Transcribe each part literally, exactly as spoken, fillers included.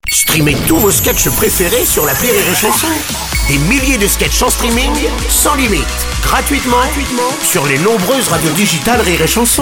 Streamez tous vos sketchs préférés sur l'appli Rire et Chanson. Des milliers de sketchs en streaming, sans limite, gratuitement, gratuitement sur les nombreuses radios digitales Rire et Chanson.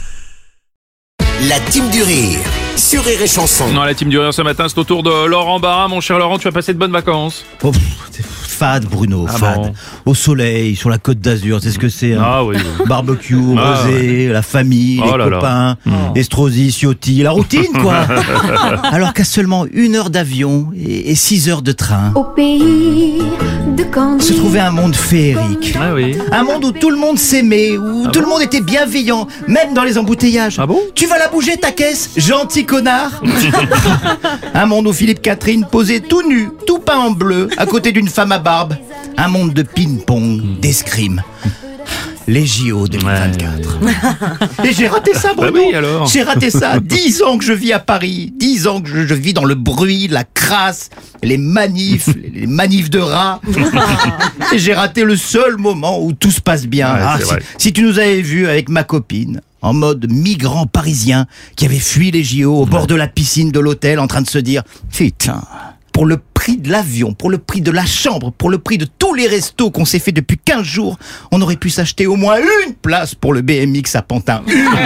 La team du rire sur Rire et Chanson. Non, la team du rire ce matin, c'est au tour de Laurent Barra. Mon cher Laurent, tu as passé de bonnes vacances? Oh, pff, c'est fade, Bruno, Ah fade. bon. Au soleil, sur la côte d'Azur, c'est ce que c'est. Hein. Ah oui, oui. Barbecue, Ah, rosé, la famille, Oh les là là. copains, Estrosi, Ciotti, la routine, quoi. Alors qu'à seulement une heure d'avion et, et six heures de train, Au pays de Candy. se trouvait un monde féerique. Ah oui. Un monde où tout le monde s'aimait, où tout le monde était bienveillant, même dans les embouteillages. Ah bon? Tu vas la bouger ta caisse, gentil connard. Un monde où Philippe Catherine posait tout nu, tout peint en bleu, à côté d'une femme à barbe. Un monde de ping-pong, d'escrime. Les J O deux mille vingt-quatre. Et j'ai raté ça, Bruno. Bah oui, alors. J'ai raté ça. Dix ans que je vis à Paris. Dix ans que je, je vis dans le bruit, la crasse, les manifs, les manifs de rats. Et j'ai raté le seul moment où tout se passe bien. Ouais, Ah, c'est si, vrai. si tu nous avais vus avec ma copine, en mode migrant parisien, qui avait fui les J O au bord de la piscine de l'hôtel, en train de se dire « Putain, pour le prix de l'avion, pour le prix de la chambre, pour le prix de tous les restos qu'on s'est fait depuis quinze jours, on aurait pu s'acheter au moins une place pour le B M X à Pantin. »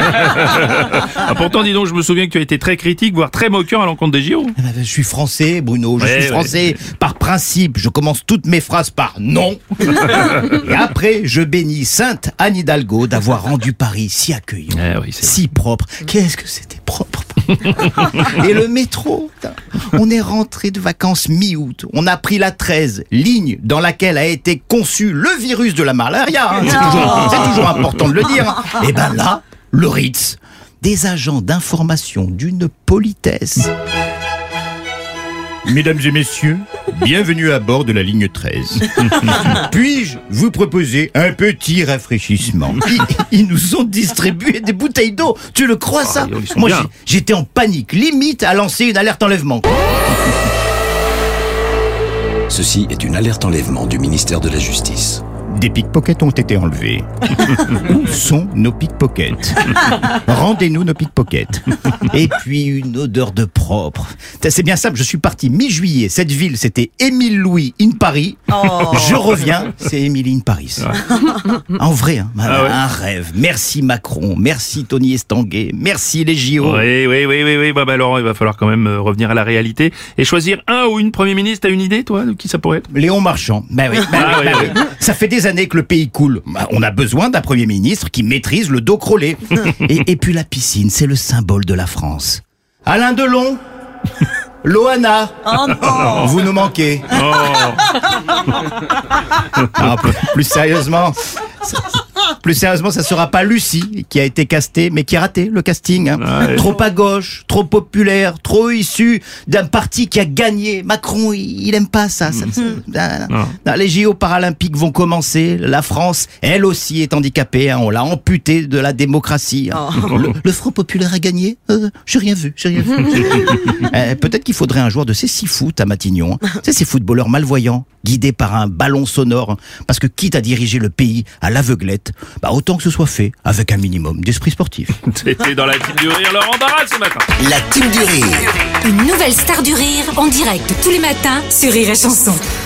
Ah, pourtant, dis donc, je me souviens que tu as été très critique, voire très moqueur à l'encontre des J O. Eh ben, Je suis français, Bruno, je Ouais, suis français par principe. Je commence toutes mes phrases par non. Et après, je bénis Sainte Anne Hidalgo d'avoir rendu Paris si accueillant, Eh oui, c'est si propre. Qu'est-ce que c'était propre. Et le métro, putain, on est rentré de vacances mi-août. On a pris la treize, ligne dans laquelle a été conçu le virus de la malaria. Hein. C'est toujours, c'est toujours important de le dire. Et ben là, le Ritz, des agents d'information d'une politesse. Mesdames et messieurs, bienvenue à bord de la ligne treize. Puis-je vous proposer un petit rafraîchissement? Ils, ils nous ont distribué des bouteilles d'eau. Tu le crois, ça? ils sont Moi, bien. j'ai- j'étais en panique, limite à lancer une alerte enlèvement. Ceci est une alerte enlèvement du ministère de la Justice. Des pickpockets ont été enlevés. Où sont nos pickpockets? Rendez-nous nos pickpockets. Et puis une odeur de propre. C'est bien simple, je suis parti mi-juillet. Cette ville, c'était Émile Louis in Paris. Je reviens, c'est Émile in Paris. En vrai, hein, Ah ouais. un rêve. Merci Macron, merci Tony Estanguet, merci les J O. Oui, oui, oui, oui, oui. Bah, bah, Laurent, il va falloir quand même euh, revenir à la réalité et choisir un ou une Premier ministre. T'as une idée, toi, de qui ça pourrait être? Léon Marchand. Ben oui, ben Ah oui, oui, ben oui. Ça fait des années que le pays coule. Ben, on a besoin d'un Premier ministre qui maîtrise le dos crôlé. Et, et puis la piscine, c'est le symbole de la France. Alain Delon, Loana, vous nous manquez. Non, plus, plus sérieusement, ça- plus sérieusement, ça sera pas Lucie qui a été castée, mais qui a raté le casting. Hein. Ouais. Trop à gauche, trop populaire, trop issu d'un parti qui a gagné. Macron, il, il aime pas ça. ça, ça- non, non. Non. Non, les J O paralympiques vont commencer. La France, elle aussi, est handicapée. Hein. On l'a amputée de la démocratie. Hein. Le, le Front populaire a gagné. Euh, j'ai rien vu. J'ai rien vu. Euh, Peut-être qu'il faudrait un joueur de ces six foot à Matignon. Hein. Tu sais, ces footballeurs malvoyants, guidés par un ballon sonore. Hein. Parce que quitte à diriger le pays à l'aveuglette, bah autant que ce soit fait avec un minimum d'esprit sportif. C'était dans la team du rire, Laurent Barra ce matin. La team du rire. Une nouvelle star du rire en direct tous les matins sur Rire et Chanson.